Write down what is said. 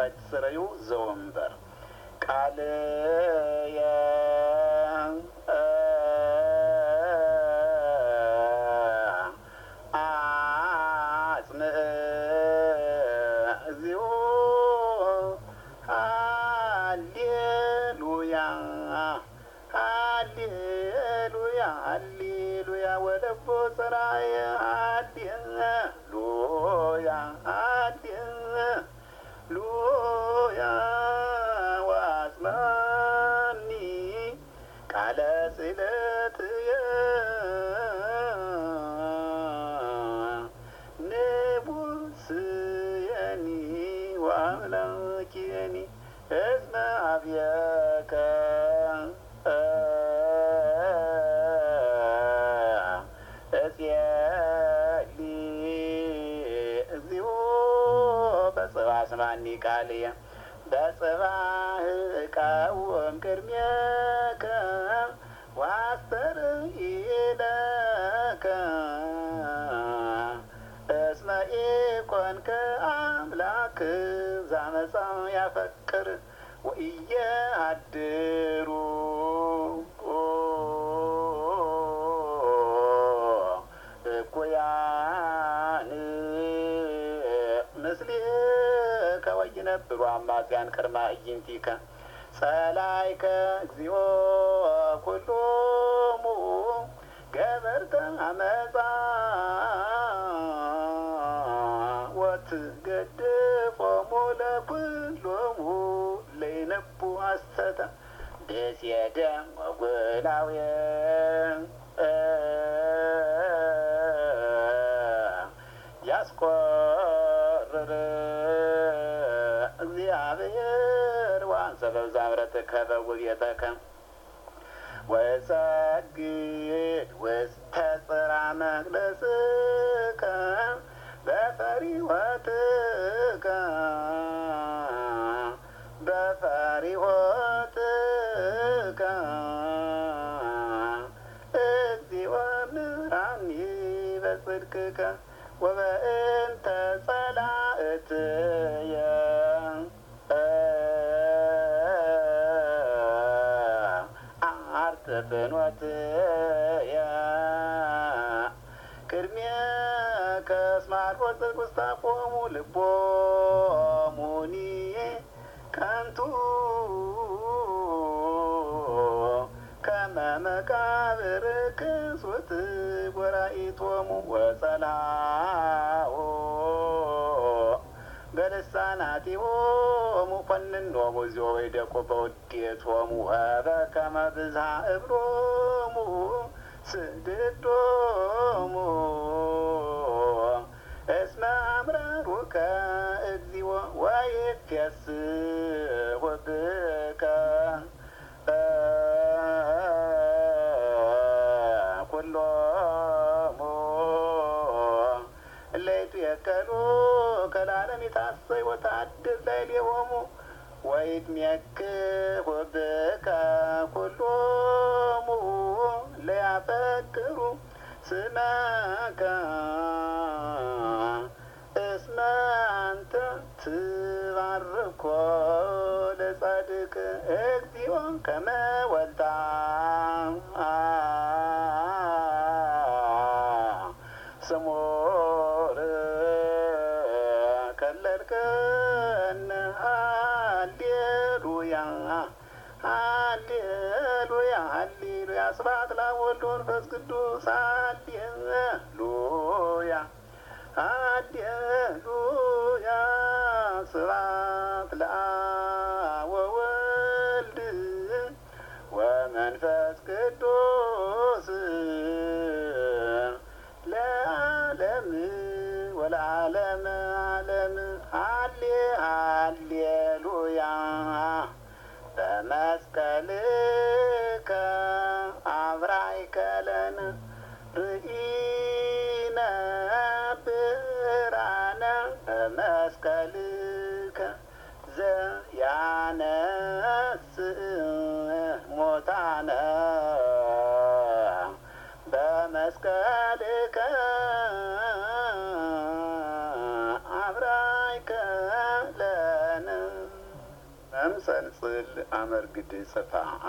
መስዋዕት ስረዩ ዘወንበር ቃልየ አጽንዕ እግዚኦ ሃሌሉያ ሃሌሉያ ሃሌሉያ ወለቦ ጸራየ ሃሌሉያ ሃሌሉያ ወአጽናኒ ቃለ ጽሕለትየ ንጉሥየኒ ወአምላኪየኒ እስመ አብየከ እጼሊ እግዚኦ በጽባሕ ስማኒ ቃልየ በጽባሕ እቃወም ቅድሜከ ወአስተርኢ ለከ እስመ ኢኮንከ አምላክ ዘአመፃ ያፈቅር ወኢየአድሩ እኩያን ምስሌከ ወይነብሩ አማጽያን ቅድመ አዕይንቲከ ጸላይከ እግዚኦ ኩሎሙ ገበርተ አመፃ ወትገድፎሙ ለኩሎሙ ለይነቡ ሐሰተ ደሴደ ወጉላውየ ያስቆርር እግዚአብሔር ወአንሰ በብዙ ምሕረትከ በውእየተከ ወሰግድ ውስተ ጽርሐ መቅደስከ በፈሪሆትከ በፈሪሆትከ እግዚኦ ምራኒ በጽድቅከ ወበእንተ ጸላእትየ አርት ፍኖትየ ቅድሜከ እስመ አልቦ ጽድቅ ውስተ አፍሆሙ ልቦሙኒ ከንቱ ከመ መቃብር ክሱት ጐራኢቶሙ ወጸላኦ በልሳናቲሆሙ ኮንኖሙ እግዚኦ ወይደቁ በውዴቶሙ ወበከመ ብዝኃ እብሎሙ ስድዶሙ እስመ አምረሩከ እግዚኦ ወይፌስሑ ብከ ኩሎሙ እለ ይትዌከሉከ ለዓለም ይትሐሰዩ ወተአድር ላዕሌሆሙ ወይትሜክሑ ብከ ኩሎሙ ለያፈቅሩ ስመከ እስመ አንተ ትባርኮ ለጻድቅ እግዚኦ ከመ ወልታ ስሙር ከለልከነ ሃሌሉያ ሃሌሉያ ሃሌሉያ ስብሐት ለአብ ወወልድ ወመንፈስ ቅዱስ ሃሌሉያ ሃሌሉያ ስብሐት ለአብ ወወልድ ወመንፈስ ቅዱስ ለዓለም ወለዓለመ ዓለም ሃሌሉያ በመስቀልከ አብራይከ ለነ ርኢነ ብርሃነ በመስቀልከ አምሰንጽል አመርግድ ጽፋ